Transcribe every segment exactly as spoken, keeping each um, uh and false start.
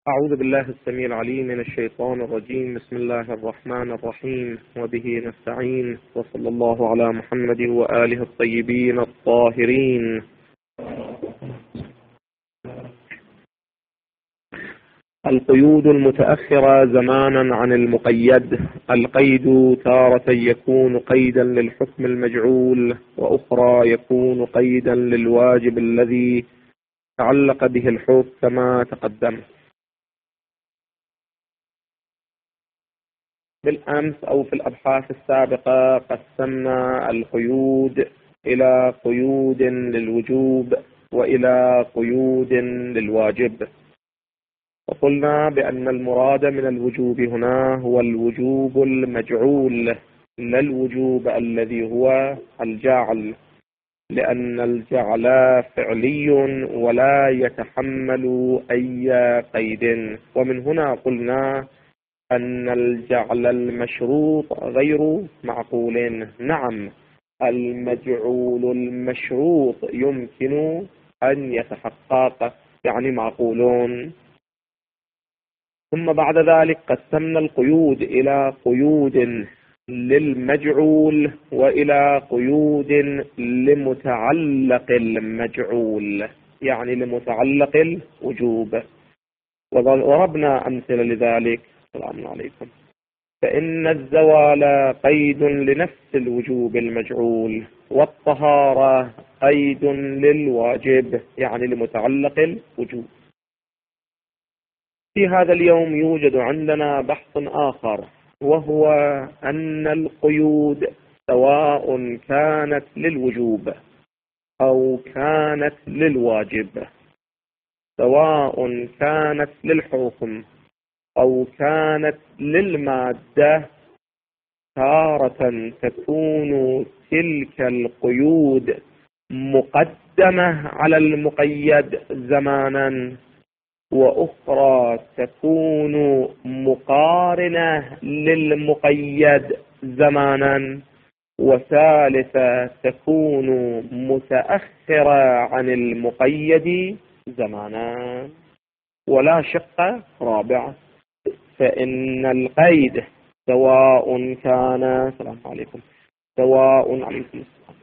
أعوذ بالله السميع العليم من الشيطان الرجيم. بسم الله الرحمن الرحيم، وبه نستعين، وصلى الله على محمد وآله الطيبين الطاهرين. القيود المتأخرة زمانا عن المقيد. القيد تارة يكون قيدا للحكم المجعول، وأخرى يكون قيدا للواجب الذي تعلق به الحكم كما تقدم. بالأمس أو في الأبحاث السابقة قسمنا القيود إلى قيود للوجوب وإلى قيود للواجب، وقلنا بأن المراد من الوجوب هنا هو الوجوب المجعول لا الوجوب الذي هو الجعل، لأن الجعل فعلي ولا يتحمل أي قيد. ومن هنا قلنا أن الجعل المشروط غير معقول. نعم، المجعول المشروط يمكن أن يتحقق، يعني معقولون. ثم بعد ذلك قسمنا القيود إلى قيود للمجعول وإلى قيود لمتعلق المجعول، يعني لمتعلق الوجوب، وضربنا أمثلة لذلك. السلام عليكم. فإن الزوال قيد لنفس الوجوب المجعول، والطهارة قيد للواجب، يعني لمتعلق الوجوب. في هذا اليوم يوجد عندنا بحث آخر، وهو أن القيود سواء كانت للوجوب أو كانت للواجب، سواء كانت للحكم أو كانت للمادة، تارة تكون تلك القيود مقدمة على المقيد زمانا، وأخرى تكون مقارنة للمقيد زمانا، وثالثة تكون متأخرة عن المقيد زمانا، ولا شق رابع. فإن القيد سواء كان السلام عليكم سواء عليكم السلام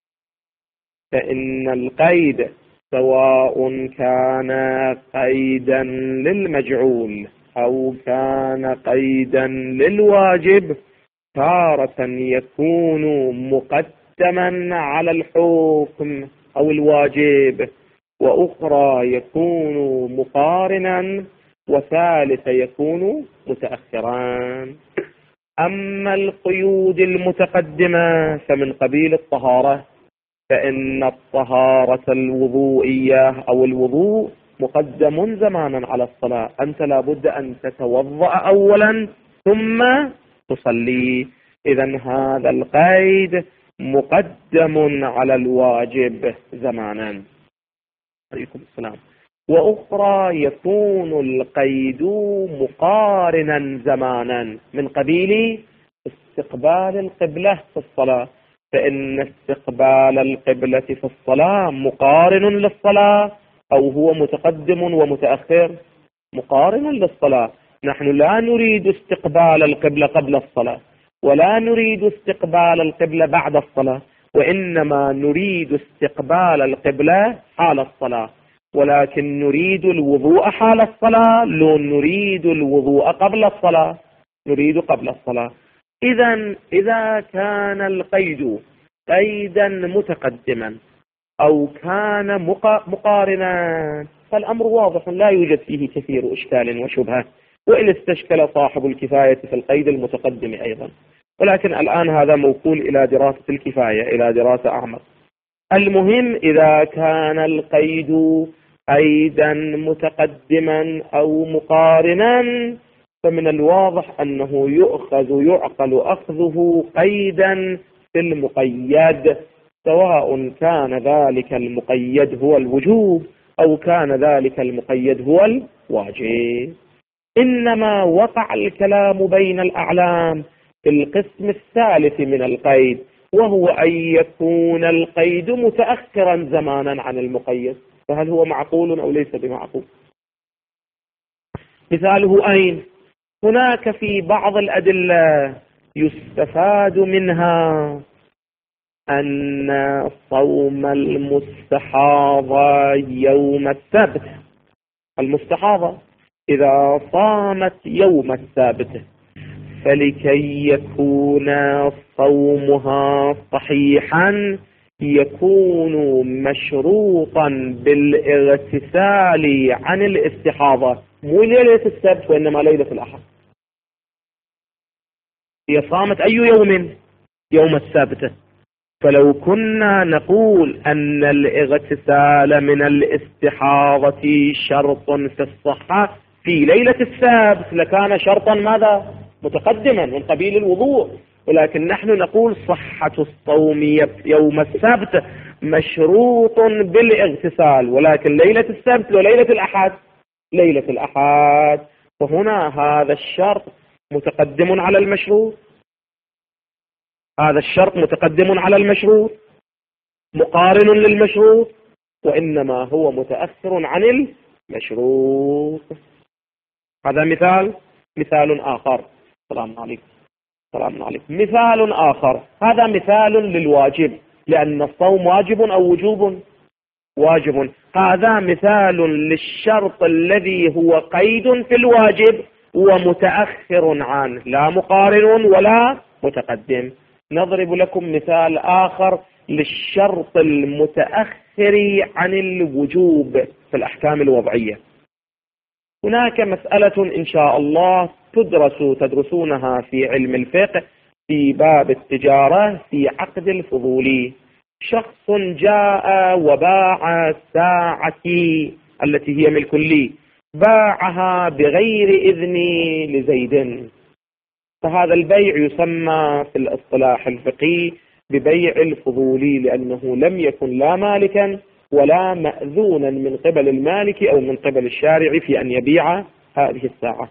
فإن القيد سواء كان قيدا للمجعول أو كان قيدا للواجب، تارة يكون مقدما على الحكم أو الواجب، وأخرى يكون مقارنا، وثالث يكون متأخرا. أما القيود المتقدمة فمن قبيل الطهارة، فإن الطهارة الوضوئية أو الوضوء مقدم زمانا على الصلاة. أنت لابد أن تتوضأ أولا ثم تصلي، إذن هذا القيد مقدم على الواجب زمانا. عليكم السلام. وأخرى يكون القيد مقارنا زمانا من قبيل استقبال القبلة في الصلاة، فإن استقبال القبلة في الصلاة مقارن للصلاة أو هو متقدم ومتأخر؟ مقارن للصلاة. نحن لا نريد استقبال القبلة قبل الصلاة، ولا نريد استقبال القبلة بعد الصلاة، وإنما نريد استقبال القبلة حال الصلاة، ولكن نريد الوضوء حال الصلاة، لو نريد الوضوء قبل الصلاة، نريد قبل الصلاة. إذن إذا كان القيد قيدا متقدما أو كان مقارنا فالأمر واضح، لا يوجد فيه كثير إشكال وشبهة، وإن استشكل صاحب الكفاية في القيد المتقدم أيضا، ولكن الآن هذا موكول إلى دراسة الكفاية، إلى دراسة أعمق. المهم إذا كان القيد قيدا متقدما أو مقارنا، فمن الواضح أنه يؤخذ يعقل أخذه قيدا في المقيد، سواء كان ذلك المقيد هو الوجوب أو كان ذلك المقيد هو الواجب. إنما وقع الكلام بين الأعلام في القسم الثالث من القيد، وهو أن يكون القيد متأخرا زمانا عن المقيد، فهل هو معقول أو ليس بمعقول؟ مثاله أين؟ هناك في بعض الأدلة يستفاد منها أن صوم المستحاضة يوم السبت، المستحاضة إذا صامت يوم السبت فلكي يكون صومها صحيحا يكون مشروطا بالاغتسال عن الاستحاضة، مو ليلة السبت وإنما ليلة الأحد. هي صامت أي يوم؟ يوم السبت. فلو كنا نقول أن الاغتسال من الاستحاضة شرط في الصحة في ليلة السبت لكان شرطا ماذا؟ متقدما من قبيل الوضوء، ولكن نحن نقول صحة الصوم يوم السبت مشروط بالاغتسال، ولكن ليلة السبت وليلة الأحد ليلة الأحد، فهنا هذا الشرط متقدم على المشروط، هذا الشرط متقدم على المشروط مقارن للمشروط، وإنما هو متأخر عن المشروط. هذا مثال. مثال آخر. السلام عليكم. السلام عليكم. مثال آخر، هذا مثال للواجب، لأن الصوم واجب أو وجوب؟ واجب. هذا مثال للشرط الذي هو قيد في الواجب ومتأخر عنه، لا مقارن ولا متقدم. نضرب لكم مثال آخر للشرط المتأخر عن الوجوب في الأحكام الوضعية. هناك مسألة إن شاء الله تدرس تدرسونها في علم الفقه في باب التجارة في عقد الفضولي. شخص جاء وباع الساعة التي هي ملك لي، باعها بغير إذني لزيد، فهذا البيع يسمى في الاصطلاح الفقهي ببيع الفضولي، لأنه لم يكن لا مالكا ولا مأذونا من قبل المالك أو من قبل الشارع في أن يبيع هذه الساعة.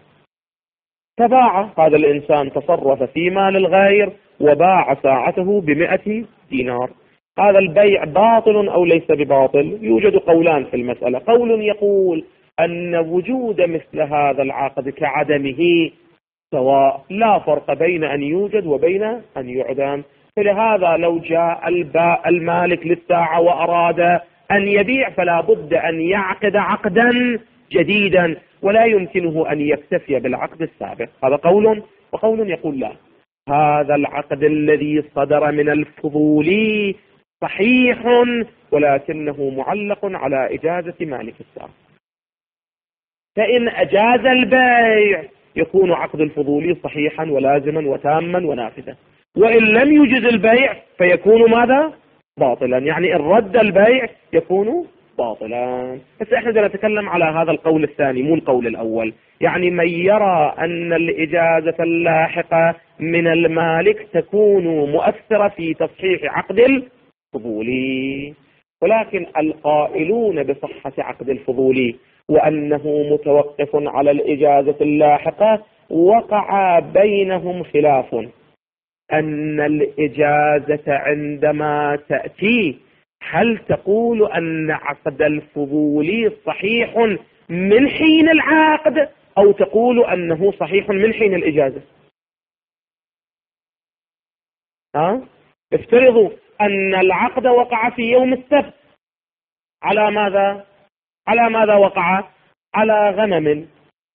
فباع هذا الإنسان، تصرف في مال الغير وباع ساعته بمئة دينار. هذا البيع باطل أو ليس بباطل؟ يوجد قولان في المسألة. قول يقول أن وجود مثل هذا العقد كعدمه سواء، لا فرق بين أن يوجد وبين أن يعدم، فلهذا لو جاء المالك للساعة وأراد أن يبيع فلا بد أن يعقد عقدا جديدا، ولا يمكنه أن يكتفي بالعقد السابق. هذا قول. وقول يقول لا، هذا العقد الذي صدر من الفضولي صحيح ولكنه معلق على إجازة مالك الساعة، فإن أجاز البيع يكون عقد الفضولي صحيحا ولازما وتاما ونافذا، وإن لم يجز البيع فيكون ماذا؟ باطلا، يعني إن رد البيع يكون باطلا. بس احنا بدنا نتكلم على هذا القول الثاني مو القول الأول، يعني من يرى أن الإجازة اللاحقة من المالك تكون مؤثرة في تصحيح عقد الفضولي، ولكن القائلون بصحة عقد الفضولي وأنه متوقف على الإجازة اللاحقة وقع بينهم خلاف، أن الإجازة عندما تأتي هل تقول أن عقد الفضولي صحيح من حين العقد أو تقول أنه صحيح من حين الإجازة؟ ها؟ افترضوا أن العقد وقع في يوم السبت، على ماذا؟ على ماذا وقع؟ على غنم،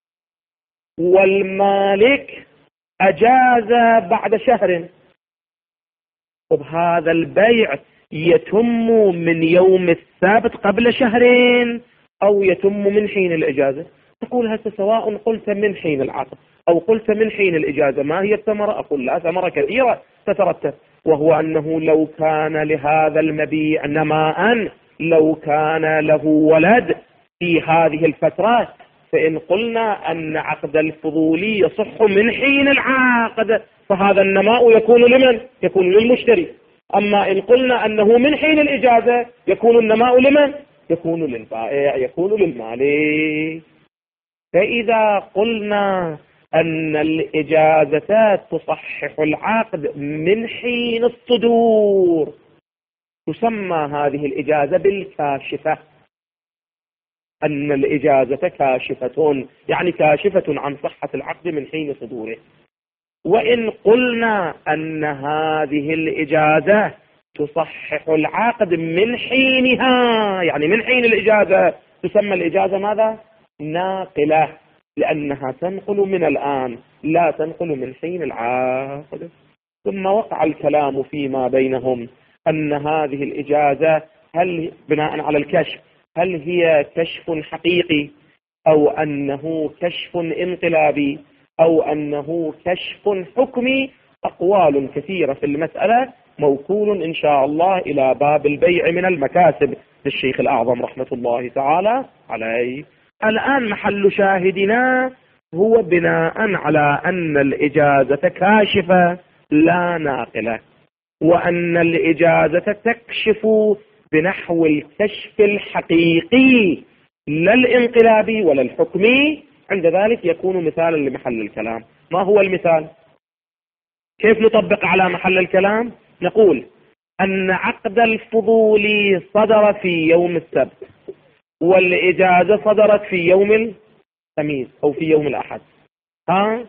والمالك أجاز بعد شهر، وبهذا البيع يتم من يوم السبت قبل شهرين أو يتم من حين الإجازة. تقول هسه سواء قلت من حين العقد أو قلت من حين الإجازة ما هي الثمرة؟ أقول لا، ثمرة كثيرة تترتب، وهو أنه لو كان لهذا المبيع نماء، لو كان له ولد في هذه الفترة، فإن قلنا أن عقد الفضولي يصح من حين العقد فهذا النماء يكون لمن؟ يكون للمشتري. أما إن قلنا أنه من حين الإجازة يكون النماء لمن؟ يكون للبائع، يكون للمالك. فإذا قلنا أن الإجازة تصحح العقد من حين الصدور تسمى هذه الإجازة بالكاشفة. أن الإجازة كاشفة، يعني كاشفة عن صحة العقد من حين صدوره. وإن قلنا أن هذه الإجازة تصحح العقد من حينها، يعني من حين الإجازة، تسمى الإجازة ماذا؟ ناقلة، لأنها تنقل من الآن لا تنقل من حين العقد. ثم وقع الكلام فيما بينهم أن هذه الإجازة هل بناء على الكشف هل هي كشف حقيقي أو أنه كشف انقلابي أو أنه كشف حكمي. أقوال كثيرة في المسألة، موكول إن شاء الله إلى باب البيع من المكاسب للشيخ الأعظم رحمة الله تعالى عليه. الآن محل شاهدنا هو بناء على أن الإجازة كاشفة لا ناقلة، وأن الإجازة تكشف بنحو الكشف الحقيقي لا الانقلابي ولا الحكمي. عند ذلك يكون مثالا لمحل الكلام. ما هو المثال؟ كيف نطبق على محل الكلام؟ نقول أن عقد الفضول صدر في يوم السبت، والإجازة صدرت في يوم الخميس أو في يوم الأحد. ها؟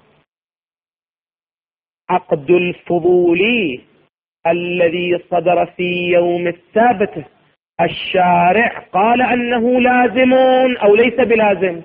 عقد الفضول الذي صدر في يوم السبت الشارع قال أنه لازم أو ليس بلازم؟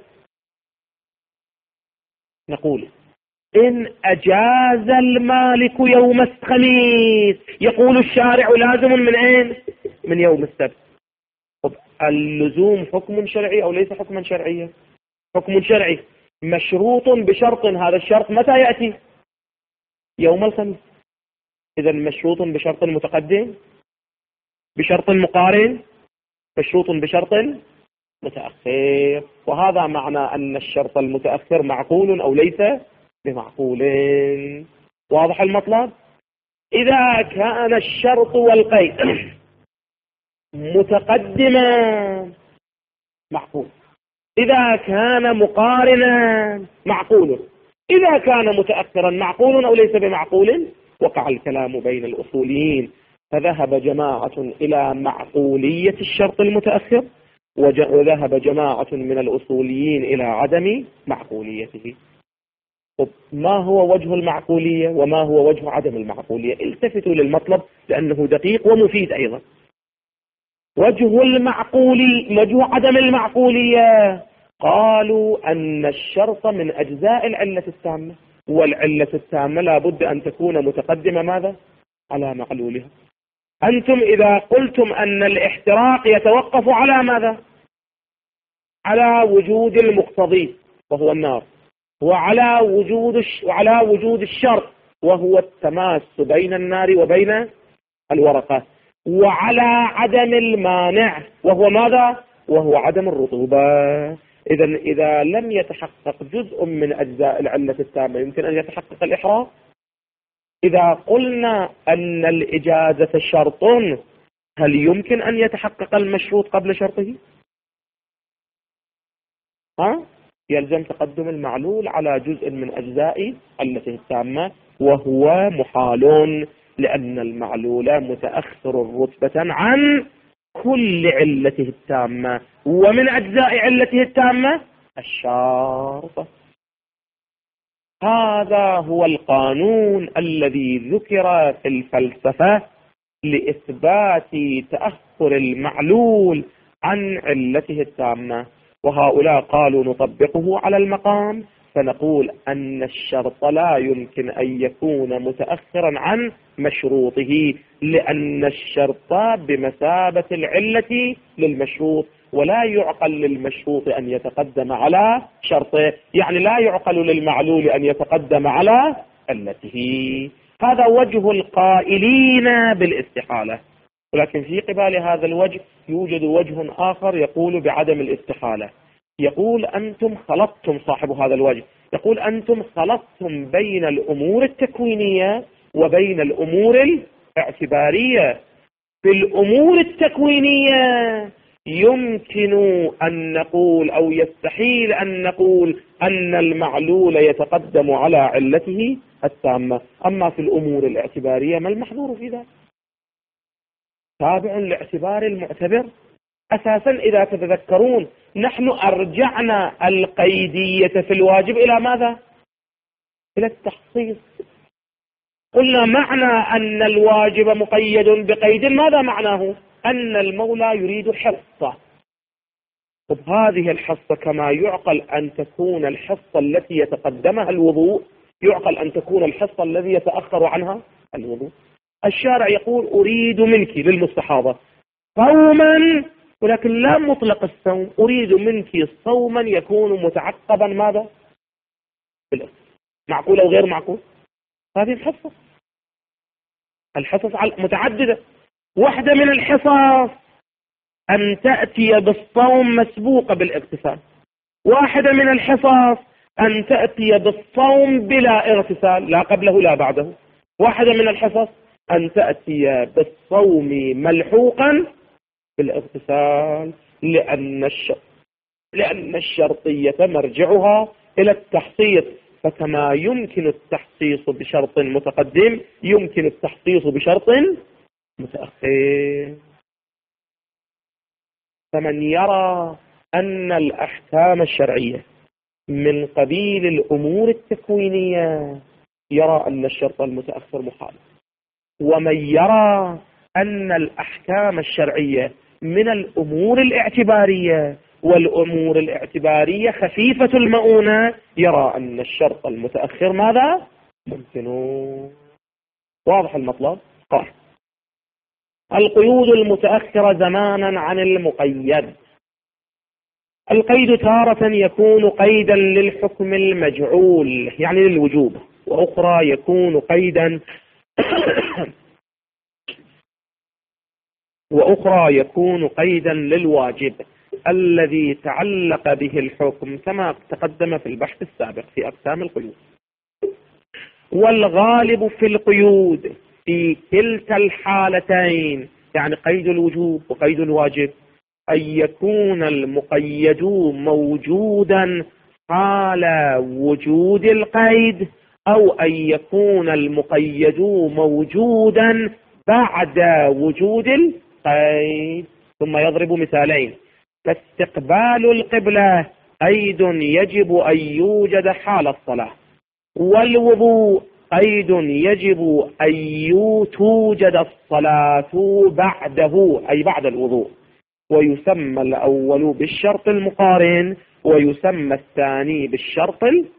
نقول إن أجاز المالك يوم الخميس يقول الشارع لازم من أين؟ من يوم السبت. اللزوم حكم شرعي أو ليس حكما شرعيا؟ حكم شرعي مشروط بشرط، هذا الشرط متى يأتي؟ يوم الخميس. إذا مشروط بشرط متقدم، بشرط مقارن، مشروط بشرط متأخر. وهذا معنى أن الشرط المتأخر معقول أو ليس بمعقول. واضح المطلب؟ إذا كان الشرط والقيد متقدما معقول، إذا كان مقارنا معقول، إذا كان متأخرا معقول أو ليس بمعقول. وقع الكلام بين الأصوليين، فذهب جماعة إلى معقولية الشرط المتأخر، وذهب جماعة من الأصوليين إلى عدم معقوليته. ما هو وجه المعقولية وما هو وجه عدم المعقولية؟ التفتوا للمطلب لأنه دقيق ومفيد أيضا. وجه المعقولي وجه عدم المعقولية، قالوا أن الشرط من أجزاء العلة التامة، والعلة التامة لا بد أن تكون متقدمة ماذا؟ على معلولها. أنتم إذا قلتم أن الاحتراق يتوقف على ماذا؟ على وجود المقتضي وهو النار، وعلى وجود وعلى وجود الشرط وهو التماس بين النار وبين الورقة، وعلى عدم المانع وهو ماذا؟ وهو عدم الرطوبة. إذا إذا لم يتحقق جزء من أجزاء العلة التامة يمكن أن يتحقق الإحراق. إذا قلنا أن الإجازة شرط، هل يمكن أن يتحقق المشروط قبل شرطه؟ ها؟ يلزم تقدم المعلول على جزء من أجزاء علته التامة، وهو محال لأن المعلول متأخر رتبة عن كل علته التامة، ومن أجزاء علته التامة الشرط. هذا هو القانون الذي ذكر في الفلسفة لإثبات تأخر المعلول عن علته التامة، وهؤلاء قالوا نطبقه على المقام، فنقول أن الشرط لا يمكن أن يكون متأخرا عن مشروطه، لأن الشرط بمثابة العلة للمشروط، ولا يعقل للمشروط أن يتقدم على شرطه، يعني لا يعقل للمعلول أن يتقدم على علته. هذا وجه القائلين بالاستحالة. ولكن في قبال هذا الوجه يوجد وجه آخر يقول بعدم الاستحالة. يقول أنتم خلطتم، صاحب هذا الوجه يقول أنتم خلطتم بين الأمور التكوينية وبين الأمور الاعتبارية. في الأمور التكوينية يمكن أن نقول أو يستحيل أن نقول أن المعلول يتقدم على علته التامة. أما في الأمور الاعتبارية ما المحظور في ذلك؟ تابع لاعتبار المعتبر. أساسا إذا تتذكرون نحن أرجعنا القيدية في الواجب إلى ماذا؟ إلى التخصيص. قلنا معنى أن الواجب مقيد بقيد، ماذا معناه؟ أن المولى يريد حصة. طب هذه الحصة كما يعقل أن تكون الحصة التي يتقدمها الوضوء، يعقل أن تكون الحصة الذي يتأخر عنها الوضوء. الشارع يقول أريد منك للمستحاضة صوما، ولكن لا مطلق الصوم، أريد منك صوما يكون متعقبا ماذا؟ بالإفطار. معقول أو غير معقول؟ هذه الحصة. الحصص متعددة. واحدة من الحصص أن تأتي بالصوم مسبوقة بالاغتسال. واحدة من الحصص أن تأتي بالصوم بلا اغتسال، لا قبله لا بعده. واحدة من الحصص أن تأتي بالصوم ملحوقا بالاغتسال، لأن الشرط لأن الشرطية مرجعها إلى التحصيص. فكما يمكن التحصيص بشرط متقدم يمكن التحصيص بشرط متأخر. فمن يرى أن الأحكام الشرعية من قبيل الأمور التكوينية يرى أن الشرط المتأخر مخالف، ومن يرى أن الأحكام الشرعية من الأمور الاعتبارية والأمور الاعتبارية خفيفة المؤونة يرى أن الشرط المتأخر ماذا؟ ممكن. واضح المطلب؟ قال القيود المتأخرة زمانا عن المقيد. القيد تارة يكون قيدا للحكم المجعول يعني للوجوب، وأخرى يكون قيدا وأخرى يكون قيدا للواجب الذي تعلق به الحكم كما تقدم في البحث السابق في أقسام القيود. والغالب في القيود في كلتا الحالتين، يعني قيد الوجوب وقيد الواجب، أن يكون المقيد موجودا حال وجود القيد، أو أن يكون المقيد موجودا بعد وجود القيد. ثم يضرب مثالين: فاستقبال القبلة قيد يجب أن يوجد حال الصلاة، والوضوء قيد يجب أن توجد الصلاة بعده أي بعد الوضوء، ويسمى الأول بالشرط المقارن ويسمى الثاني بالشرط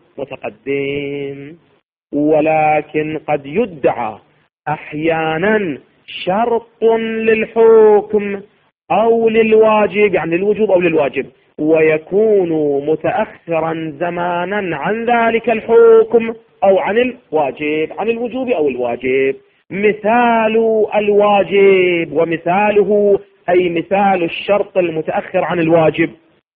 المتقدم. ولكن قد يدعى أحيانا شرط للحكم أو للواجب، يعني للوجوب أو للواجب، ويكون متأخرا زمانا عن ذلك الحكم أو عن الواجب، عن الوجوب أو الواجب. مثال الواجب ومثاله أي مثال الشرط المتأخر عن الواجب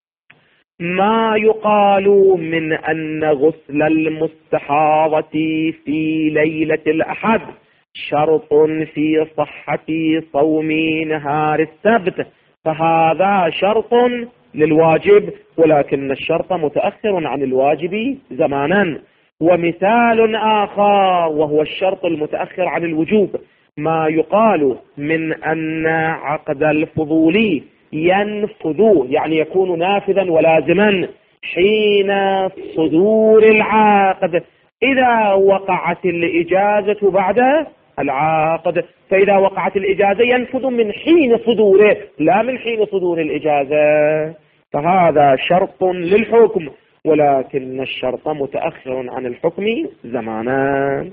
ما يقال من أن غسل المستحاضة في ليلة الأحد شرط في صحة صوم نهار السبت، فهذا شرط للواجب ولكن الشرط متأخر عن الواجب زمانا. ومثال آخر وهو الشرط المتأخر عن الوجوب ما يقال من أن عقد الفضول ينفذ، يعني يكون نافذا ولازما حين صدور العقد إذا وقعت الإجازة بعد العقد. فإذا وقعت الإجازة ينفذ من حين صدوره لا من حين صدور الإجازة، فهذا شرط للحكم ولكن الشرط متأخر عن الحكم زمانا.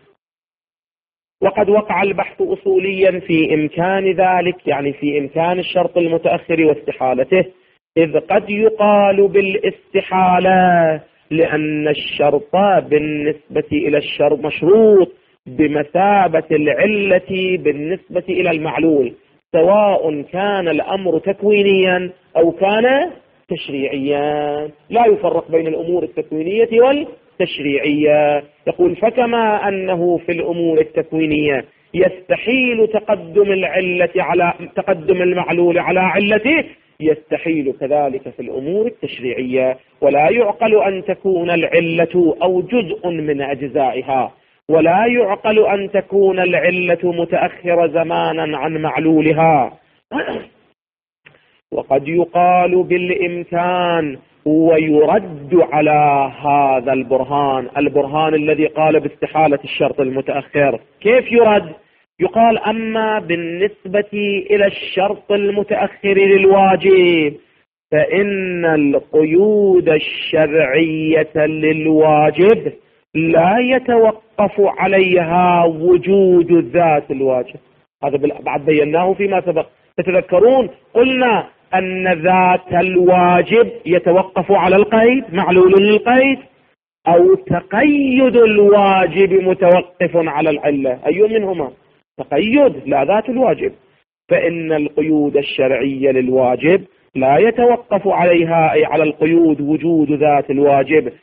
وقد وقع البحث أصوليا في إمكان ذلك، يعني في إمكان الشرط المتأخر واستحالته، إذ قد يقال بالاستحالة لأن الشرط بالنسبة إلى الشرط مشروط بمثابة العلة بالنسبة إلى المعلول، سواء كان الأمر تكوينيا أو كان تشريعيا، لا يفرق بين الأمور التكوينية والتشريعية. يقول فكما أنه في الأمور التكوينية يستحيل تقدم العلة على تقدم المعلول على علته، يستحيل كذلك في الأمور التشريعية، ولا يعقل أن تكون العلة أو جزء من أجزائها، ولا يعقل أن تكون العلة متأخرة زمانا عن معلولها. وقد يقال بالإمكان ويرد على هذا البرهان، البرهان الذي قال باستحالة الشرط المتأخر. كيف يرد؟ يقال أما بالنسبة إلى الشرط المتأخر للواجب فإن القيود الشرعية للواجب لا يتوقف عليها وجود ذات الواجب. هذا بعد بيناه فيما سبق. تتذكرون قلنا أن ذات الواجب يتوقف على القيد، معلول للقيد، أو تقيد الواجب متوقف على العلة. أي منهما؟ تقيد لا ذات الواجب. فإن القيود الشرعية للواجب لا يتوقف عليها أي على القيود وجود ذات الواجب،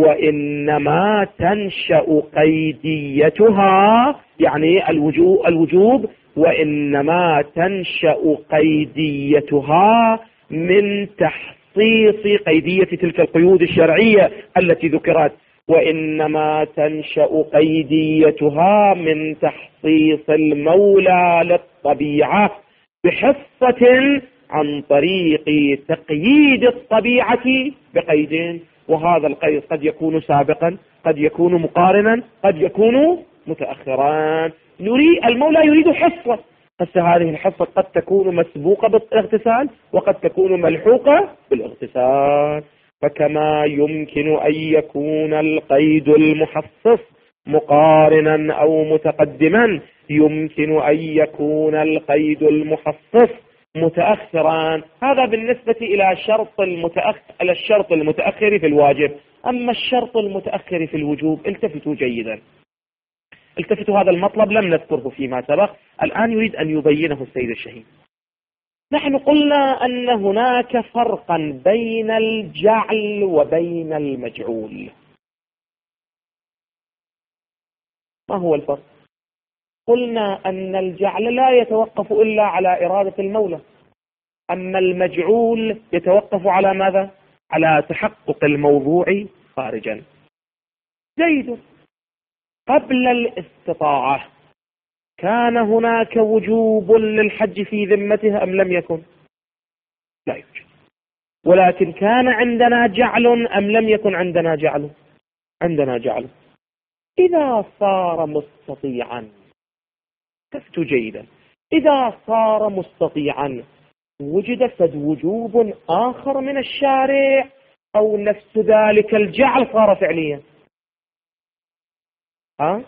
وإنما تنشأ قيديتها يعني الوجوب, الوجوب وإنما تنشأ قيديتها من تحصيص قيدية تلك القيود الشرعية التي ذكرت، وإنما تنشأ قيديتها من تحصيص المولى للطبيعة بحصة عن طريق تقييد الطبيعة بقيدين، وهذا القيد قد يكون سابقا، قد يكون مقارنا، قد يكون متأخرا. نريد المولى يريد حصة، بس هذه الحصة قد تكون مسبوقة بالاغتسال وقد تكون ملحوقة بالاغتسال. فكما يمكن أن يكون القيد المحصص مقارنا أو متقدما، يمكن أن يكون القيد المحصص متأخرا. هذا بالنسبة إلى شرط المتأخر إلى الشرط المتأخر في الواجب. أما الشرط المتأخر في الوجوب التفتوا جيدا، التفتوا، هذا المطلب لم نذكره فيما سبق، الآن يريد أن يبينه السيد الشهيد. نحن قلنا أن هناك فرقا بين الجعل وبين المجعول. ما هو الفرق؟ قلنا أن الجعل لا يتوقف إلا على إرادة المولى، أما المجعول يتوقف على ماذا؟ على تحقق الموضوع خارجا. زيد قبل الاستطاعة كان هناك وجوب للحج في ذمته أم لم يكن؟ لا يوجد. ولكن كان عندنا جعل أم لم يكن عندنا جعل؟ عندنا جعل. إذا صار مستطيعا، تفتوا جيدا، إذا صار مستطيعا وجد فد وجوب آخر من الشارع أو نفس ذلك الجعل صار فعليا؟ ها؟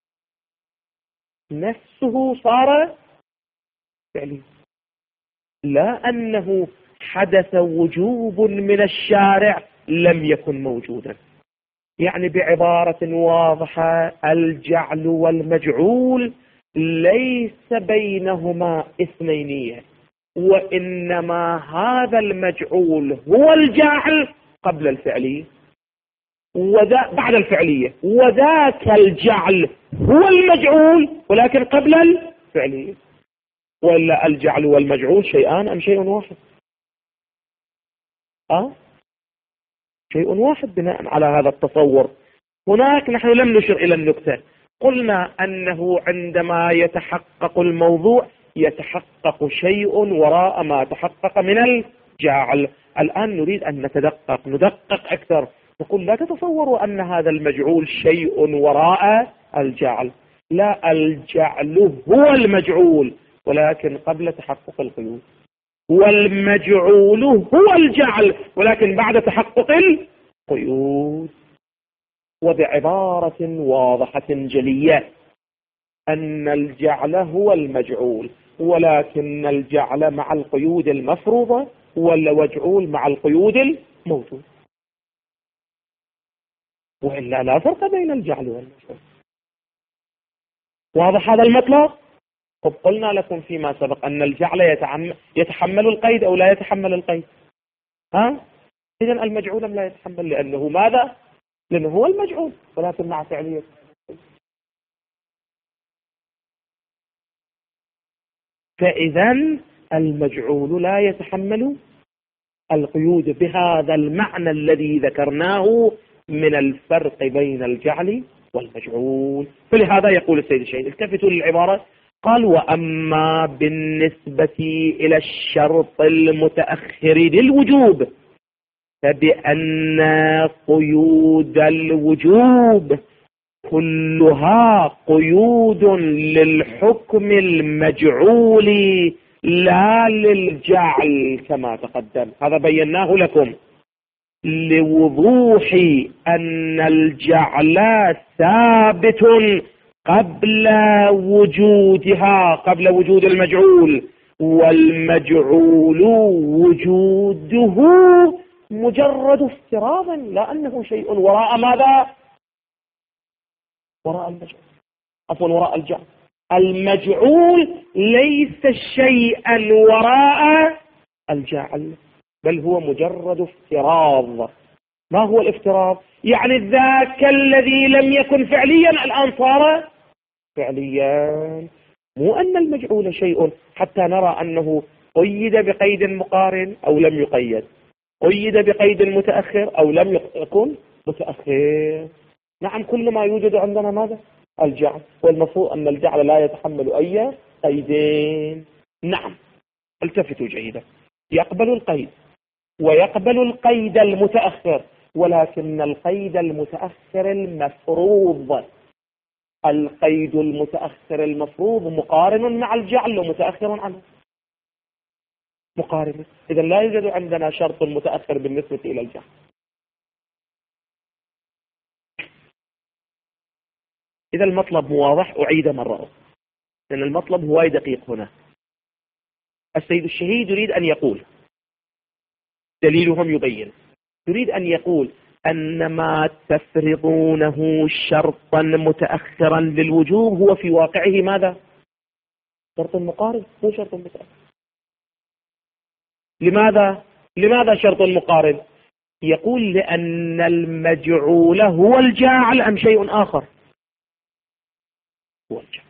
نفسه صار فعليا، لا أنه حدث وجوب من الشارع لم يكن موجودا. يعني بعبارة واضحة الجعل والمجعول ليس بينهما اثنينية، وإنما هذا المجعول هو الجعل قبل الفعلية وذا بعد الفعلية، وذاك الجعل هو المجعول ولكن قبل الفعلية. ولا الجعل والمجعول شيئان أم شيء واحد؟ أه؟ شيء واحد بناء على هذا التصور. هناك نحن لم نشر إلى النكتة، قلنا أنه عندما يتحقق الموضوع يتحقق شيء وراء ما تحقق من الجعل. الآن نريد أن نتدقق ندقق أكثر، نقول لا تتصوروا أن هذا المجعول شيء وراء الجعل، لا، الجعل هو المجعول ولكن قبل تحقق القيود، والمجعول هو الجعل ولكن بعد تحقق القيود. وبعبارة واضحة جلية أن الجعل هو المجعول ولكن الجعل مع القيود المفروضة والمجعول مع القيود الموجودة، وإلا لا فرق بين الجعل والمجعول. واضح هذا المطلب؟ طب قلنا لكم فيما سبق أن الجعل يتحمل القيد أو لا يتحمل القيد؟ ها؟ إذن المجعول لا يتحمل، لأنه ماذا؟ لأنه هو المجعول ولكن مع فعلية. فإذن المجعول لا يتحمل القيود بهذا المعنى الذي ذكرناه من الفرق بين الجعل والمجعول. فلهذا يقول السيد الشهيد، التفتوا للعبارة، قال وأما بالنسبة إلى الشرط المتأخر للوجوب فبأن قيود الوجوب كلها قيود للحكم المجعول لا للجعل كما تقدم. هذا بيناه لكم لوضوح أن الجعل ثابت قبل وجودها، قبل وجود المجعول، والمجعول وجوده مجرد افتراض لا أنه شيء وراء ماذا؟ وراء المجعول، عفوا وراء الجعل. المجعول ليس شيئا وراء الجعل، بل هو مجرد افتراض. ما هو الافتراض؟ يعني ذاك الذي لم يكن فعليا الآن صار فعليا، مو أن المجعول شيء حتى نرى أنه قيد بقيد مقارن أو لم يقيد، قيد بقيد متأخر أو لم يكن متأخر. نعم كل ما يوجد عندنا ماذا؟ الجعل، والمفروض أن الجعل لا يتحمل أي قيدين. نعم التفتوا جيدا، يقبل القيد ويقبل القيد المتأخر، ولكن القيد المتأخر المفروض، القيد المتأخر المفروض مقارن مع الجعل ومتأخر عنه، مقارن. إذا لا يوجد عندنا شرط متأخر بالنسبة إلى الجعل. إذا المطلب واضح، أعيد مرة أخرى لأن المطلب هو دقيق هنا. السيد الشهيد يريد أن يقول، دليلهم يبين، يريد أن يقول أن ما تفرضونه شرطا متأخرا للوجوب هو في واقعه ماذا؟ شرط مقارن، مو شرط متأخر. لماذا؟ لماذا شرط مقارن؟ يقول لأن المجعول هو الجاعل أم شيء آخر؟ هو الجعل.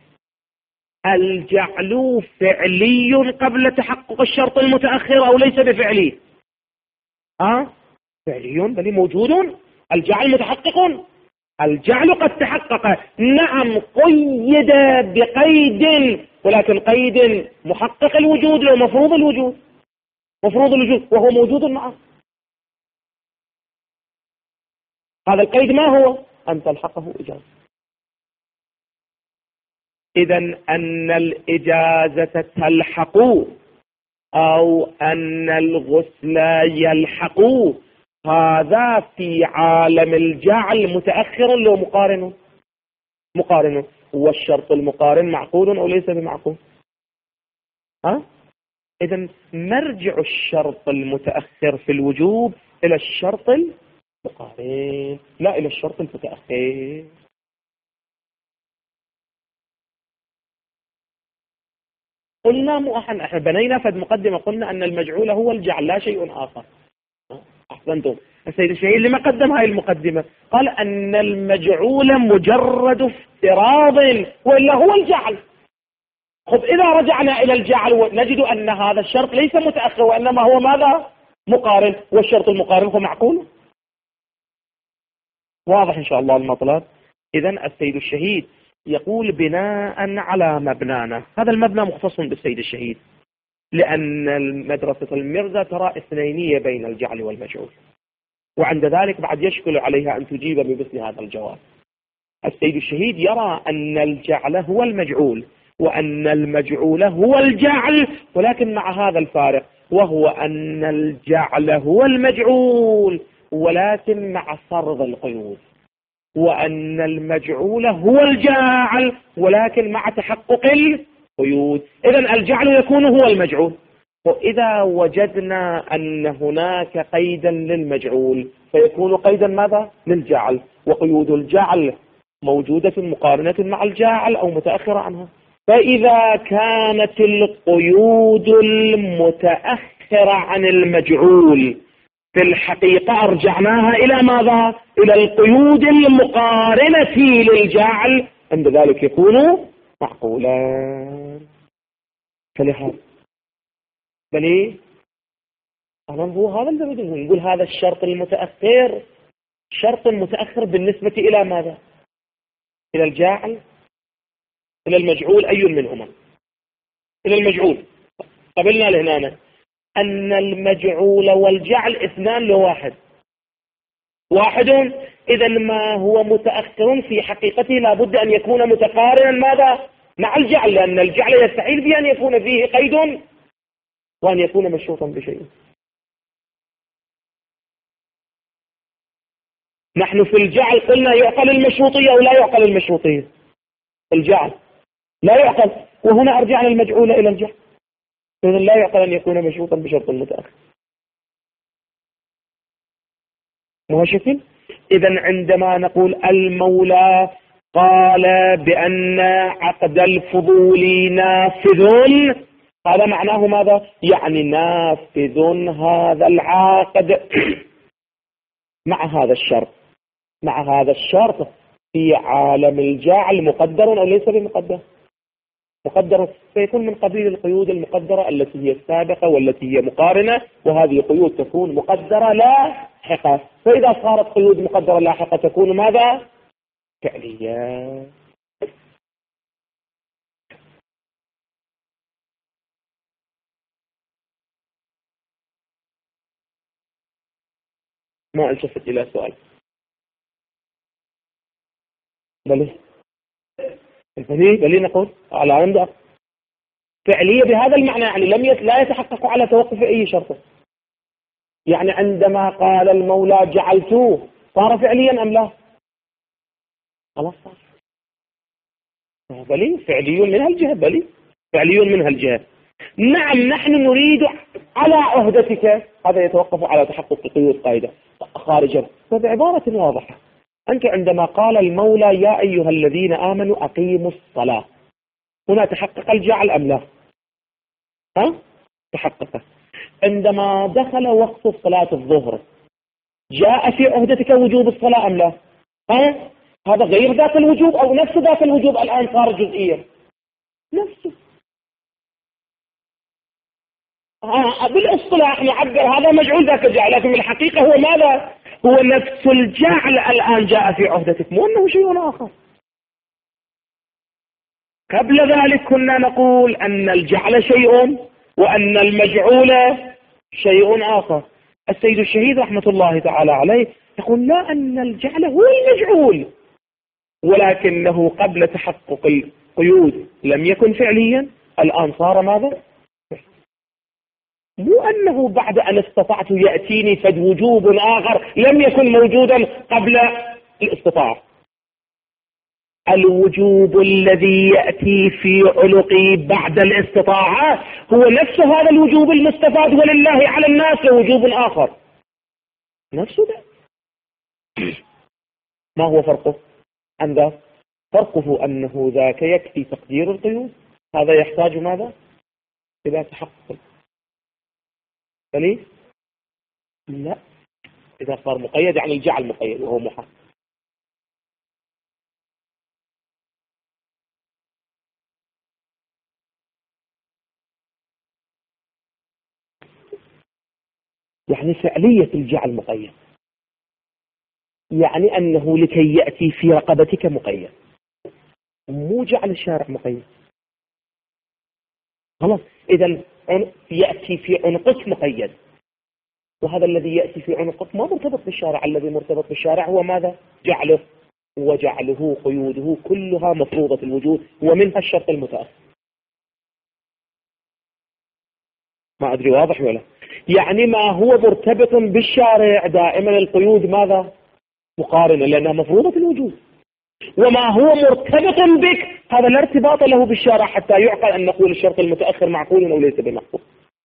الجعل فعلي قبل تحقق الشرط المتأخر أو ليس بفعلي؟ أه؟ فعلي بل موجود. الجعل متحقق، الجعل قد تحقق، نعم قيد بقيد، ولكن قيد محقق الوجود لو مفروض الوجود، مفروض الوجود وهو موجود معه. هذا القيد ما هو؟ أن تلحقه إجازة. إذا أن الإجازة تلحق أو أن الغسل يلحق، هذا في عالم الجعل متأخر لو مقارن، مقارن. والشرط المقارن معقول أو ليس بمعقول؟ ها؟ إذا مرجع الشرط المتأخر في الوجوب إلى الشرط المقارن لا إلى الشرط المتأخر. قلنا مو احنا احنا بنينا فد مقدمة، قلنا أن المجعول هو الجعل لا شيء آخر. أحسنتم. السيد الشهيد لما قدم هاي المقدمة قال أن المجعول مجرد افتراض وإلا هو الجعل. خب إذا رجعنا إلى الجعل نجد أن هذا الشرط ليس متأخر وإنما هو ماذا؟ مقارن، والشرط المقارن هو معقول. واضح إن شاء الله المطلب. إذا السيد الشهيد يقول بناء على مبنانا، هذا المبنى مختص بالسيد الشهيد لأن مدرسة المرزا ترى اثنينية بين الجعل والمجعول، وعند ذلك بعد يشكل عليها أن تجيب بمثل هذا الجواب. السيد الشهيد يرى أن الجعل هو المجعول وأن المجعول هو الجعل، ولكن مع هذا الفارق، وهو أن الجعل هو المجعول ولكن مع فرض القيود، وأن المجعول هو الجاعل ولكن مع تحقق القيود. إذن الجعل يكون هو المجعول. وإذا وجدنا أن هناك قيدا للمجعول فيكون قيدا ماذا؟ للجعل، وقيود الجعل موجودة مقارنة مع الجاعل أو متأخرة عنها. فإذا كانت القيود المتأخرة عن المجعول في الحقيقة أرجعناها إلى ماذا؟ إلى القيود المقارنة للجعل، عند ذلك يكون معقولا. فلهذا بل إيه؟ هو هذا اللي نقول، هذا الشرط المتأخر شرط متأخر بالنسبة إلى ماذا؟ إلى الجاعل إلى المجعول، أي منهما؟ إلى المجعول. قبلنا لهنا أن المجعول والجعل اثنان لواحد، واحد. إذا ما هو متأخر في حقيقته لابد أن يكون متقارنا ماذا؟ مع الجعل، لأن الجعل يستحيل بأن يكون فيه قيد وأن يكون مشروطا بشيء. نحن في الجعل قلنا يعقل المشروطية أو لا يعقل المشروطية؟ الجعل لا يعقل، وهنا أرجعنا المجعول إلى الجعل، إذن لا يعقل أن يكون مشروطا بشرط متأخر. موافقين؟ إذن عندما نقول المولى قال بأن عقد الفضول نافذ، هذا معناه ماذا؟ يعني نافذ هذا العقد مع هذا الشرط، مع هذا الشرط في عالم الجعل مقدر أو ليس بمقدر؟ مقدر، سيكون من قبيل القيود المقدرة التي هي السابقة والتي هي مقارنة، وهذه قيود تكون مقدرة لاحقة. فإذا صارت قيود مقدرة لاحقة تكون ماذا؟ فعلية. ما التفت إلى سؤال. بلي بلي بلي نقول على عمد فعلية بهذا المعنى، يعني لم يت... لا يتحقق على توقف أي شرط. يعني عندما قال المولى جعلتوه صار فعليا أم لا؟ خلاص صار بلي فعلي من هالجهة، بلي فعلي من هالجهة. نعم نحن نريد على عهدتك، هذا يتوقف على تحقق قيود قاعدة خارجا. فبعبارة واضحة، أنت عندما قال المولى يا أيها الذين آمنوا أقيموا الصلاة، هنا تحقق الجعل أم لا؟ ها؟ تحقق. عندما دخل وقت صلاة الظهر جاء في عهدتك وجوب الصلاة أم لا؟ ها؟ هذا غير ذات الوجوب أو نفس ذات الوجوب الآن صار جزئيا؟ نفسه. آه بالاصطلاح نعبر هذا مجعول ذاك الجعل، لكن الحقيقة هو ماذا؟ هو نفس الجعل الآن جاء في عهدتك، مو أنه شيء آخر. قبل ذلك كنا نقول أن الجعل شيء وأن المجعول شيء آخر. السيد الشهيد رحمة الله تعالى عليه يقول لا، أن الجعل هو المجعول، ولكنه قبل تحقق القيود لم يكن فعليا، الآن صار ماذا؟ مو أنه بعد أن استطعت يأتيني فد وجوب آخر لم يكن موجودا قبل الاستطاعة. الوجوب الذي يأتي في عنقي بعد الاستطاعة هو نفس هذا الوجوب المستفاد ولله على الناس وجوب آخر نفسه ده. ما هو فرقه عن ذاك؟ فرقه أنه ذاك يكفي تقدير القيود، هذا يحتاج ماذا؟ إلى تحقق. فليه؟ لا، إذا صار مقيد يعني الجعل مقيد وهو محقق. يعني فعلية الجعل مقيد، يعني أنه لكي يأتي في رقبتك مقيد، مو جعل الشارع مقيد. خلاص، إذا يأتي في عنقك مقيد، وهذا الذي يأتي في عنقك ما مرتبط بالشارع. الذي مرتبط بالشارع هو ماذا؟ جعله، وجعله قيوده كلها مفروضة الوجود، ومنها الشرط المتأخر. ما أدري واضح ولا؟ يعني ما هو مرتبط بالشارع دائما القيود ماذا؟ مقارنة، لأنها مفروضة الوجود. وما هو مرتبط بك هذا لا ارتباط له بالشارع حتى يعقل أن نقول الشرط المتأخر معقول أو ليس بمعقول.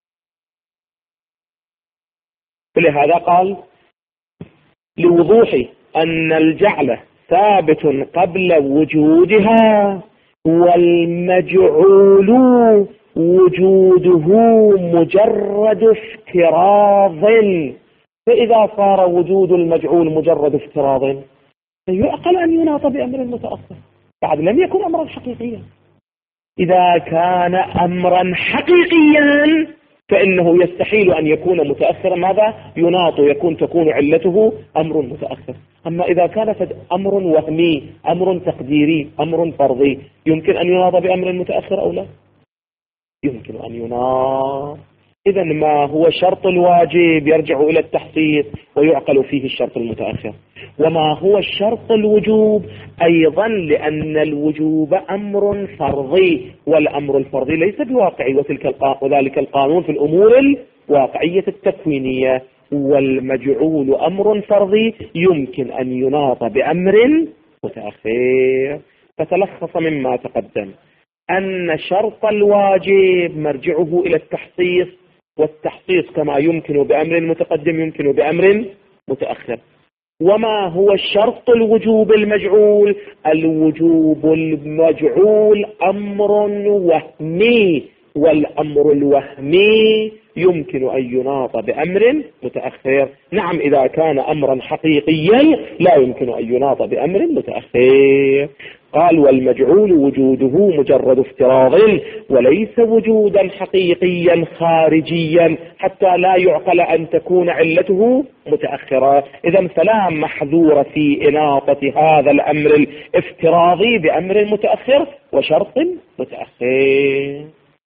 فلهذا قال لوضوح أن الجعل ثابت قبل وجودها، والمجعول وجوده مجرد افتراض. فإذا صار وجود المجعول مجرد افتراض يعقل أن يناط بأمر متأخر، بعد لم يكن أمرا حقيقيا. إذا كان أمرا حقيقيا فإنه يستحيل أن يكون متأخرا ماذا؟ يناط، يكون تكون علته أمر متأخر. أما إذا كان أمر وهمي، أمر تقديري، أمر فرضي، يمكن أن يناط بأمر متأخر أو لا؟ يمكن أن يناط. إذا ما هو شرط الواجب يرجع إلى التحقيق ويعقل فيه الشرط المتأخر، وما هو الشرط الوجوب أيضا لأن الوجوب أمر فرضي، والأمر الفرضي ليس بواقعي، وتلك وذلك القانون في الأمور الواقعية التكوينية. والمجعول أمر فرضي يمكن أن يناط بأمر متأخر. فتلخص مما تقدم أن شرط الواجب مرجعه إلى التحقيق، والتحقيق كما يمكن بأمر متقدم يمكن بأمر متأخر. وما هو الشرط الوجوب المجعول؟ الوجوب المجعول أمر وهمي، والأمر الوهمي يمكن أن يناط بأمر متأخر. نعم إذا كان أمرا حقيقيا لا يمكن أن يناط بأمر متأخر. قال والمجعول وجوده مجرد افتراض وليس وجودا حقيقيا خارجيا حتى لا يعقل أن تكون علته متأخرة. إذا فلا محذور في إناطة هذا الأمر الافتراضي بأمر متأخر وشرط متأخر.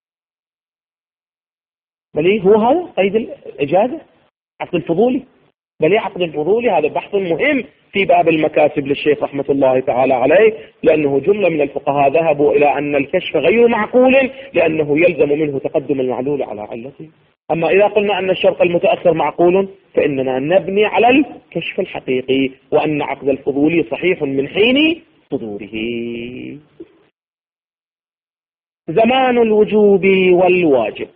بل هو هذا قيد الإجازة، عقد الفضولي. بل عقد الفضولي هذا بحث مهم في باب المكاسب للشيخ رحمة الله تعالى عليه، لأنه جملة من الفقهاء ذهبوا إلى أن الكشف غير معقول لأنه يلزم منه تقدم المعلول على علته. أما إذا قلنا أن الشرط المتأخر معقول فإننا نبني على الكشف الحقيقي، وأن عقد الفضولي صحيح من حين صدوره. زمان الوجوب والواجب.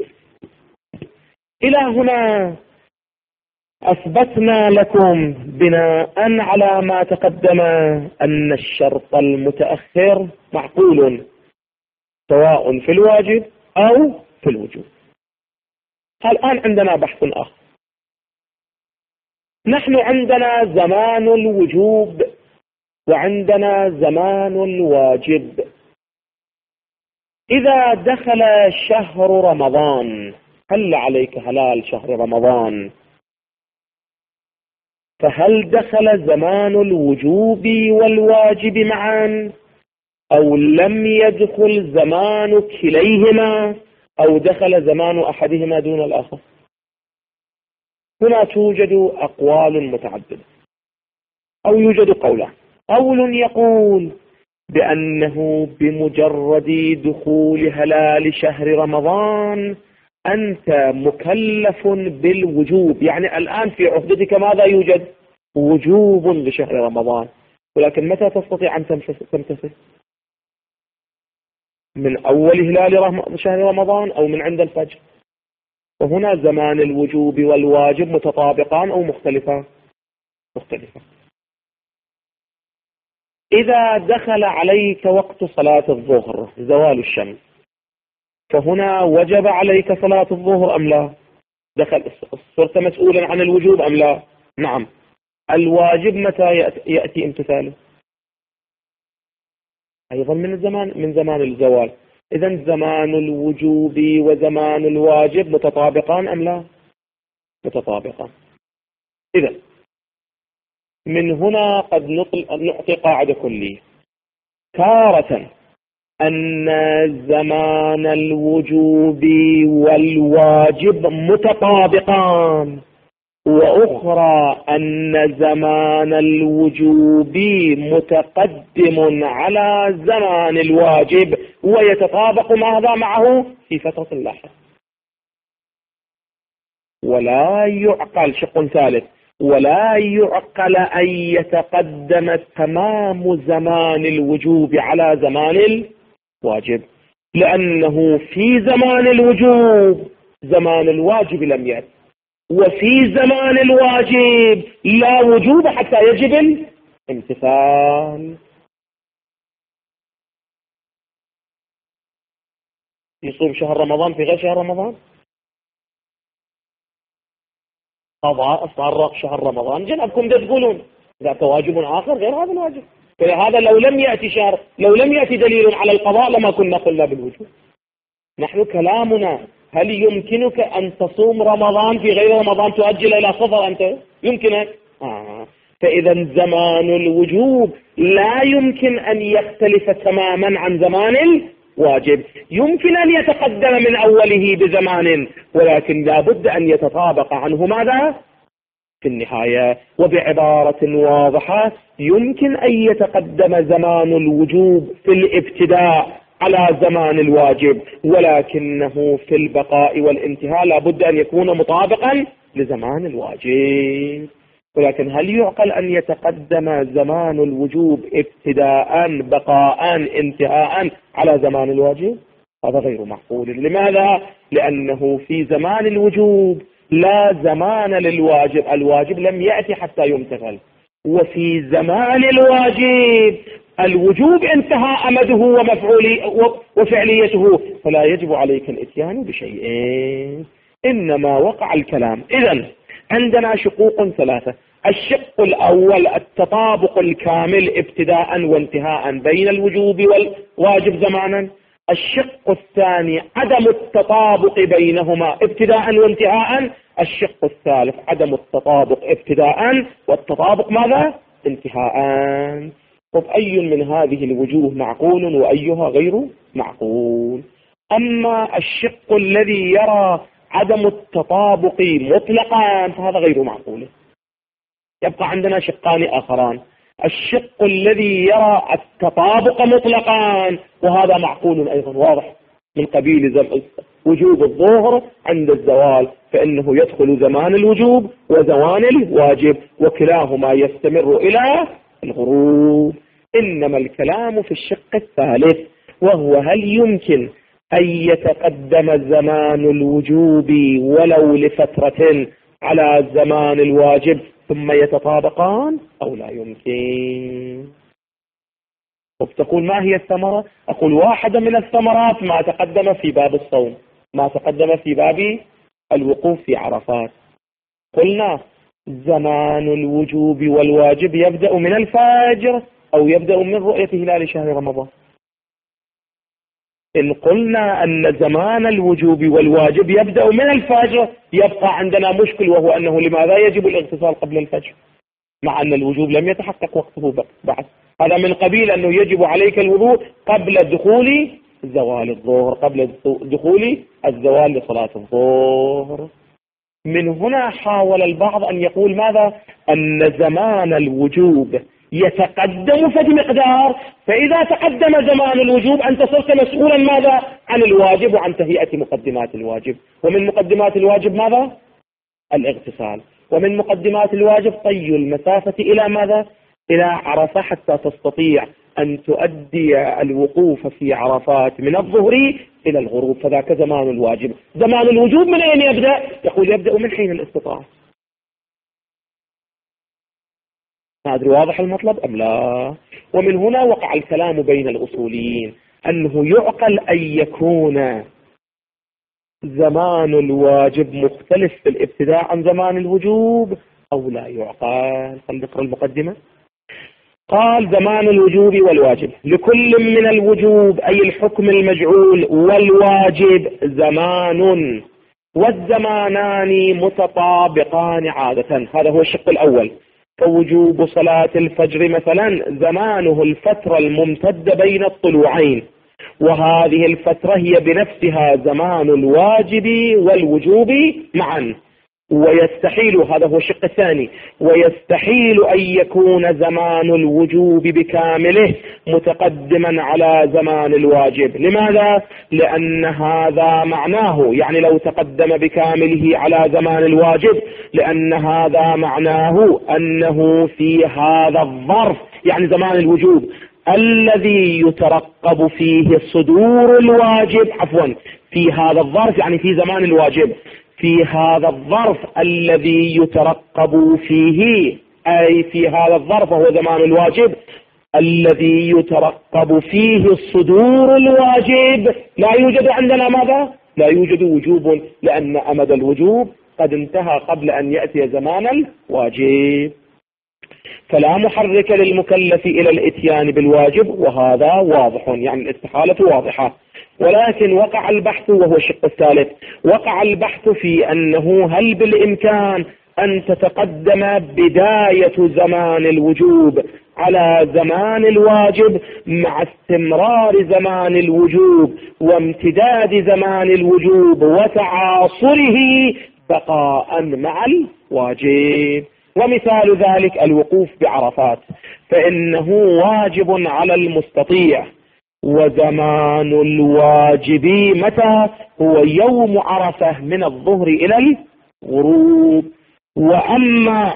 إلى هنا أثبتنا لكم بناء على ما تقدم أن الشرط المتأخر معقول سواء في الواجب أو في الوجوب. الآن عندنا بحث آخر. نحن عندنا زمان الوجوب وعندنا زمان الواجب. إذا دخل شهر رمضان، هل عليك هلال شهر رمضان، فهل دخل زمان الوجوب والواجب معا أو لم يدخل زمان كليهما أو دخل زمان أحدهما دون الآخر؟ هنا توجد أقوال متعددة أو يوجد قولان. قول يقول بأنه بمجرد دخول هلال شهر رمضان أنت مكلف بالوجوب، يعني الآن في عهدتك ماذا يوجد؟ وجوب لشهر رمضان، ولكن متى تستطيع أن تمتثل؟ من أول هلال شهر رمضان أو من عند الفجر؟ وهنا زمان الوجوب والواجب متطابقان أو مختلفان؟ مختلفان. إذا دخل عليك وقت صلاة الظهر زوال الشمس، فهنا وجب عليك صلاة الظهر أم لا؟ دخل صرت مسؤولا عن الوجوب أم لا؟ نعم. الواجب متى يأتي امتثاله؟ أيضا من الزمان من زمان الزوال. إذن زمان الوجوب وزمان الواجب متطابقان أم لا؟ متطابقان. إذن من هنا قد نعطي قاعدة كلية. تارة أن زمان الوجوب والواجب متطابقان، وأخرى أن زمان الوجوب متقدم على زمان الواجب ويتطابق ماذا معه في فترة لاحقة. ولا يعقل شق ثالث، ولا يعقل أن يتقدم تمام زمان الوجوب على زمان الواجب، لأنه في زمان الوجوب زمان الواجب لم يأتي، وفي زمان الواجب لا وجوب حتى يجب الامتثال. يصوم شهر رمضان في غير شهر رمضان، قضاء صار شهر رمضان، جنبكم تقولون ذاك واجب آخر غير هذا الواجب. فهذا لو لم يأتي شهر لو لم يأتي دليل على القضاء لما كنا قلنا بالوجوب. نحن كلامنا هل يمكنك أن تصوم رمضان في غير رمضان تؤجل إلى صفر أنت؟ يمكنك؟ آه. فإذا زمان الوجوب لا يمكن أن يختلف تماما عن زمان واجب يمكن أن يتقدم من أوله بزمان، ولكن لا بد أن يتطابق عنه ماذا في النهاية. وبعبارة واضحة يمكن أن يتقدم زمان الوجوب في الابتداء على زمان الواجب، ولكنه في البقاء والانتهاء لا بد أن يكون مطابقا لزمان الواجب. ولكن هل يعقل أن يتقدم زمان الوجوب ابتداء بقاء انتهاء على زمان الواجب؟ هذا غير معقول. لماذا؟ لأنه في زمان الوجوب لا زمان للواجب، الواجب لم يأتي حتى يمتثل، وفي زمان الواجب الوجوب انتهى أمده وفعليته، فلا يجب عليك الاتيان بشيء، إنما وقع الكلام. إذن عندنا شقوق ثلاثة: الشق الأول التطابق الكامل ابتداء وانتهاء بين الوجوب والواجب زمانا. الشق الثاني عدم التطابق بينهما ابتداء وانتهاء. الشق الثالث عدم التطابق ابتداء والتطابق ماذا انتهاء. طب أي من هذه الوجوه معقول وأيها غير معقول؟ أما الشق الذي يرى عدم التطابق مطلقا فهذا غير معقول. يبقى عندنا شقان آخران: الشق الذي يرى التطابق مطلقا، وهذا معقول أيضا واضح من قبيل وجوب الظهر عند الزوال، فإنه يدخل زمان الوجوب وزمان الواجب وكلاهما يستمر إلى الغروب. إنما الكلام في الشق الثالث، وهو هل يمكن أن يتقدم زمان الوجوب ولو لفترة على زمان الواجب ثم يتطابقان أو لا يمكن؟ وبتقول ما هي الثمرة؟ أقول واحدة من الثمرات ما تقدم في باب الصوم، ما تقدم في باب الوقوف في عرفات. قلنا زمان الوجوب والواجب يبدأ من الفجر أو يبدأ من رؤية هلال شهر رمضان. إن قلنا أن زمان الوجوب والواجب يبدأ من الفجر يبقى عندنا مشكل، وهو أنه لماذا يجب الاغتسال قبل الفجر مع أن الوجوب لم يتحقق وقته بعد؟ هذا من قبيل أنه يجب عليك الوضوء قبل دخول زوال الظهر، قبل دخول الزوال لصلاة الظهر. من هنا حاول البعض أن يقول ماذا؟ أن زمان الوجوب يتقدم فد مقدار، فإذا تقدم زمان الوجوب أنت صرت مسؤولا ماذا؟ عن الواجب وعن تهيئة مقدمات الواجب. ومن مقدمات الواجب ماذا؟ الاغتسال. ومن مقدمات الواجب طي المسافة إلى ماذا؟ إلى عرفة حتى تستطيع أن تؤدي الوقوف في عرفات من الظهر إلى الغروب، فذاك زمان الواجب. زمان الوجوب من أين يبدأ؟ يقول يبدأ من حين الاستطاعة. ما أدري واضح المطلب أم لا؟ ومن هنا وقع الكلام بين الأصوليين أنه يعقل أن يكون زمان الواجب مختلف في الابتداء عن زمان الوجوب أو لا يعقل. نقرأ المقدمة. قال: زمان الوجوب والواجب لكل من الوجوب أي الحكم المجعول والواجب زمان، والزمانان متطابقان عادة. هذا هو الشق الأول. فوجوب صلاة الفجر مثلا زمانه الفترة الممتدة بين الطلوعين، وهذه الفترة هي بنفسها زمان الواجب والوجوب معا. ويستحيل، هذا هو الشق الثاني، ويستحيل أن يكون زمان الوجوب بكامله متقدما على زمان الواجب. لماذا؟ لأن هذا معناه، يعني لو تقدم بكامله على زمان الواجب، لأن هذا معناه أنه في هذا الظرف، يعني زمان الوجوب الذي يترقب فيه صدور الواجب، عفوا في هذا الظرف يعني في زمان الواجب، في هذا الظرف الذي يترقب فيه، أي في هذا الظرف هو زمان الواجب الذي يترقب فيه صدور الواجب، لا يوجد عندنا ماذا؟ لا يوجد وجوب، لأن أمد الوجوب قد انتهى قبل أن يأتي زمان الواجب. فلا محرك للمكلف إلى الاتيان بالواجب، وهذا واضح، يعني الاستحالة واضحة. ولكن وقع البحث، وهو الشق الثالث، وقع البحث في أنه هل بالإمكان أن تتقدم بداية زمان الوجوب على زمان الواجب مع استمرار زمان الوجوب وامتداد زمان الوجوب وتعاصره بقاء مع الواجب. ومثال ذلك الوقوف بعرفات، فإنه واجب على المستطيع، وزمان الواجب متى؟ هو يوم عرفة من الظهر إلى الغروب. وأما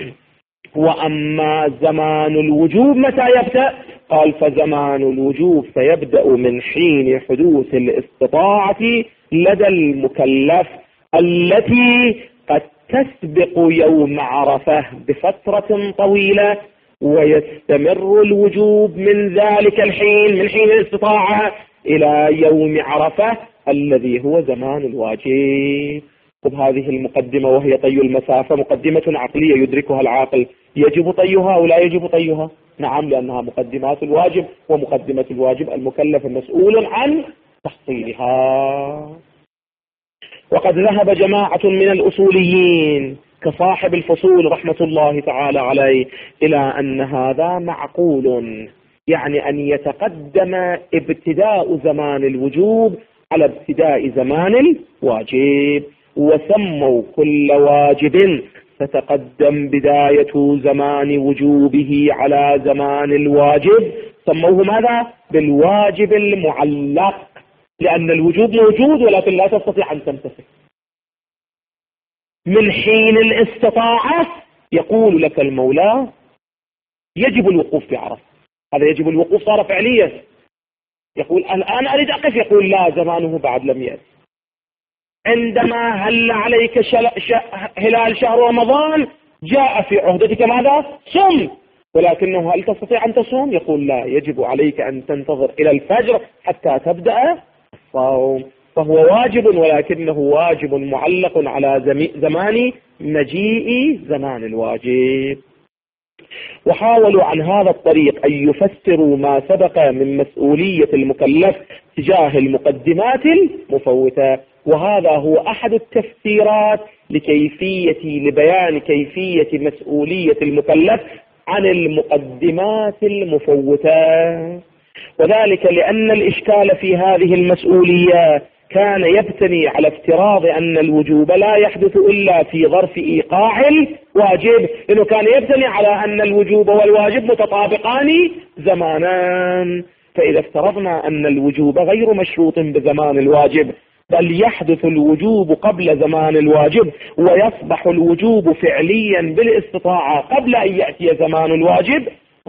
وأما زمان الوجوب متى يبدأ؟ قال فزمان الوجوب سيبدأ من حين حدوث الاستطاعة لدى المكلف التي قد تسبق يوم عرفة بفترة طويلة، ويستمر الوجوب من ذلك الحين من حين الاستطاعة إلى يوم عرفة الذي هو زمان الواجب. وبهذه المقدمة وهي طي المسافة مقدمة عقلية يدركها العاقل، يجب طيها أو لا يجب طيها؟ نعم، لأنها مقدمات الواجب، ومقدمة الواجب المكلف مسؤول عن تحصيلها. وقد ذهب جماعة من الأصوليين كصاحب الفصول رحمة الله تعالى عليه إلى أن هذا معقول، يعني أن يتقدم ابتداء زمان الوجوب على ابتداء زمان الواجب، وسموا كل واجب ستقدم بداية زمان وجوبه على زمان الواجب سموه ماذا؟ بالواجب المعلق، لأن الوجوب موجود ولكن لا تستطيع أن تمتثل. من حين الاستطاعة يقول لك المولى يجب الوقوف في عرفة، هذا يجب الوقوف صار فعليا. يقول الآن أريد أقف، يقول لا، زمانه بعد لم يأتي. عندما هل عليك شل... ش... هلال شهر رمضان جاء في عهدتك ماذا؟ صم، ولكنه هل تستطيع أن تصوم؟ يقول لا، يجب عليك أن تنتظر إلى الفجر حتى تبدأ الصوم. فهو واجب ولكنه واجب معلق على زم... زمان مجيء زمان الواجب. وحاولوا عن هذا الطريق أن يفسروا ما سبق من مسؤولية المكلف تجاه المقدمات المفوتة، وهذا هو أحد التفسيرات لكيفية لبيان كيفية مسؤولية المكلف عن المقدمات المفوتة. وذلك لأن الإشكال في هذه المسؤولية كان يبتني على افتراض أن الوجوب لا يحدث إلا في ظرف إيقاع الواجب، إنه كان يبتني على أن الوجوب والواجب متطابقان زمانا. فإذا افترضنا أن الوجوب غير مشروط بزمان الواجب، بل يحدث الوجوب قبل زمان الواجب، ويصبح الوجوب فعليا بالاستطاعة قبل أن يأتي زمان الواجب،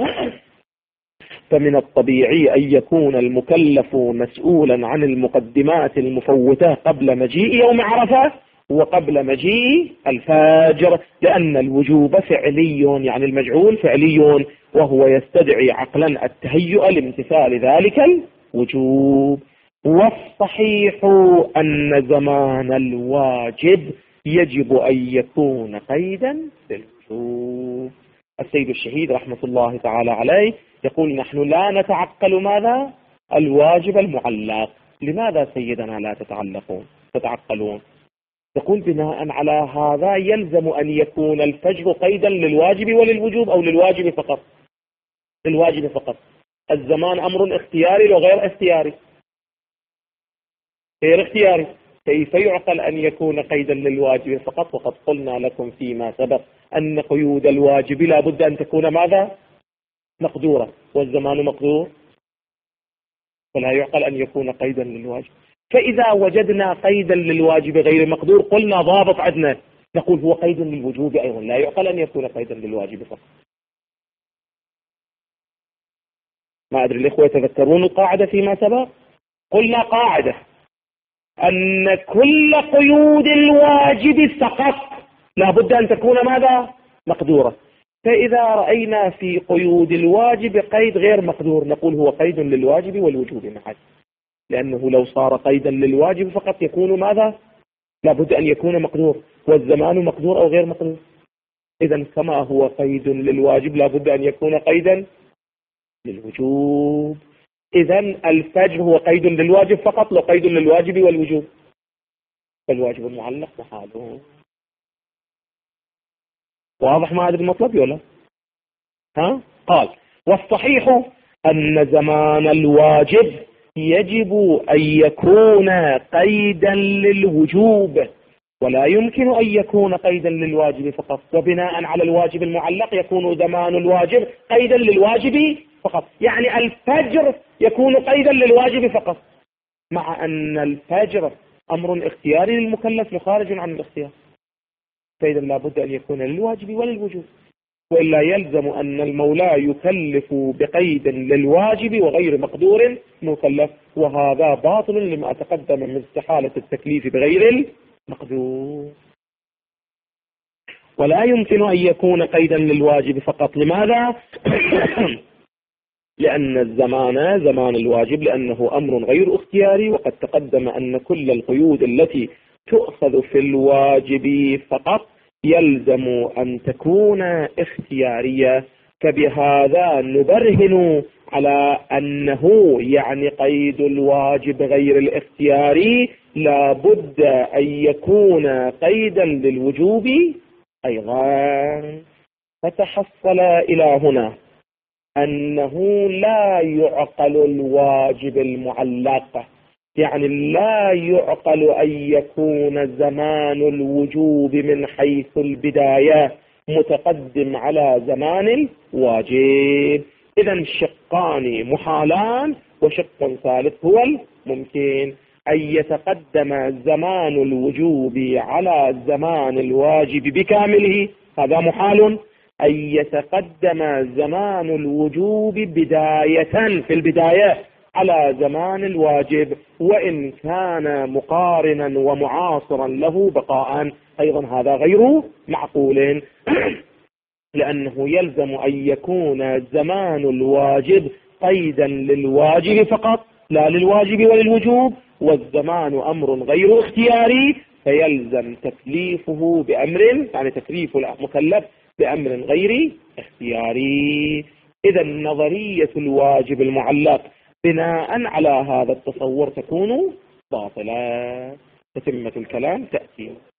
فمن الطبيعي أن يكون المكلف مسؤولا عن المقدمات المفوتة قبل مجيء يوم عرفة وقبل مجيء الفجر، لأن الوجوب فعلي، يعني المجعول فعلي، وهو يستدعي عقلا التهيؤ لامتثال ذلك الوجوب. والصحيح أن زمان الواجب يجب أن يكون قيدا للوجوب. السيد الشهيد رحمة الله تعالى عليه يقول نحن لا نتعقل ماذا؟ الواجب المعلق. لماذا سيدنا لا تتعلقون تتعقلون؟ يقول بناء على هذا يلزم أن يكون الفجر قيدا للواجب وللوجوب، أو للواجب فقط؟ للواجب فقط. الزمان أمر اختياري وغير اختياري، غير اختياري، كيف يعقل أن يكون قيدا للواجب فقط؟ وقد قلنا لكم فيما سبق أن قيود الواجب لا بد أن تكون ماذا؟ مقدورة، والزمان مقدور، فلا يعقل أن يكون قيدا للواجب. فإذا وجدنا قيدا للواجب غير مقدور قلنا ضابط عندنا، نقول هو قيد للوجوب أيضا، لا يعقل أن يكون قيدا للواجب فقط. ما أدري الإخوة يتذكرون القاعدة فيما سبق؟ قلنا قاعدة أن كل قيود الواجب فقط لا بد أن تكون ماذا؟ مقدورة. فإذا رأينا في قيود الواجب قيد غير مقدور نقول هو قيد للواجب والوجوب معا، لأنه لو صار قيدا للواجب فقط يكون ماذا؟ لا بد أن يكون مقدور، والزمان مقدور أو غير مقدور. إذن كما هو قيد للواجب لا بد أن يكون قيدا للوجوب. إذن الفجر هو قيد للواجب فقط، لو قيد للواجب والوجوب، فالواجب المعلق محاله. واضح ما هذا المطلب ولا؟ ها؟ قال والصحيح أن زمان الواجب يجب أن يكون قيدا للوجوب، ولا يمكن أن يكون قيدا للواجب فقط، وبناء على الواجب المعلق يكون زمان الواجب قيدا للواجب فقط. يعني الفجر يكون قيدا للواجب فقط، مع أن الفجر أمر اختياري للمكلف مخارج عن الاختيار، فإذا لابد أن يكون للواجب وللوجوب، وإلا يلزم أن المولى يكلف بقيد للواجب وغير مقدور مكلف، وهذا باطل لما تقدم من استحالة التكليف بغير المقدور. ولا يمكن أن يكون قيدا للواجب فقط. لماذا؟ لأن الزمان زمان الواجب لأنه أمر غير اختياري، وقد تقدم أن كل القيود التي تؤخذ في الواجب فقط يلزم أن تكون اختيارية، فبهذا نبرهن على أنه يعني قيد الواجب غير الاختياري لا بد أن يكون قيدا للوجوب أيضا. فتحصل إلى هنا أنه لا يعقل الواجب المعلق، يعني لا يعقل أن يكون زمان الوجوب من حيث البداية متقدم على زمان الواجب. إذن شقان محالان، وشق ثالث هو الممكن، أن يتقدم زمان الوجوب على زمان الواجب بكامله، هذا محال. أن يتقدم زمان الوجوب بداية في البداية على زمان الواجب، وإن كان مقارنا ومعاصرا له بقاء، أيضا هذا غير معقول، لأنه يلزم أن يكون زمان الواجب قيدا للواجب فقط لا للواجب وللوجوب، والزمان أمر غير اختياري فيلزم تكليفه بأمر، يعني تكليف المكلف بأمر غير اختياري. إذا نظرية الواجب المعلق بناء على هذا التصور تكون باطلة. تتمة الكلام تأتي.